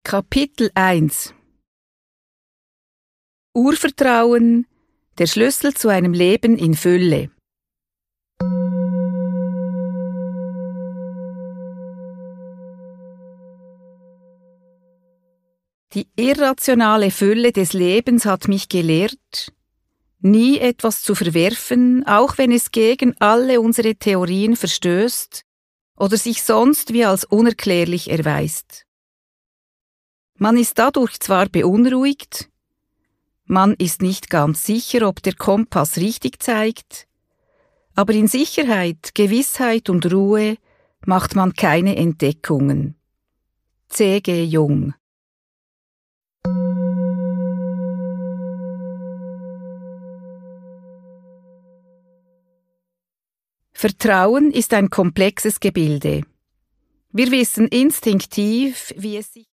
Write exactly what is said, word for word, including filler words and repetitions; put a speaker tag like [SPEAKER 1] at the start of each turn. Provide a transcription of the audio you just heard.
[SPEAKER 1] Kapitel eins Urvertrauen, der Schlüssel zu einem Leben in Fülle. Die irrationale Fülle des Lebens hat mich gelehrt, nie etwas zu verwerfen, auch wenn es gegen alle unsere Theorien verstößt oder sich sonst wie als unerklärlich erweist. Man ist dadurch zwar beunruhigt, man ist nicht ganz sicher, ob der Kompass richtig zeigt, aber in Sicherheit, Gewissheit und Ruhe macht man keine Entdeckungen. C G Jung. Vertrauen ist ein komplexes Gebilde. Wir wissen instinktiv, wie es sich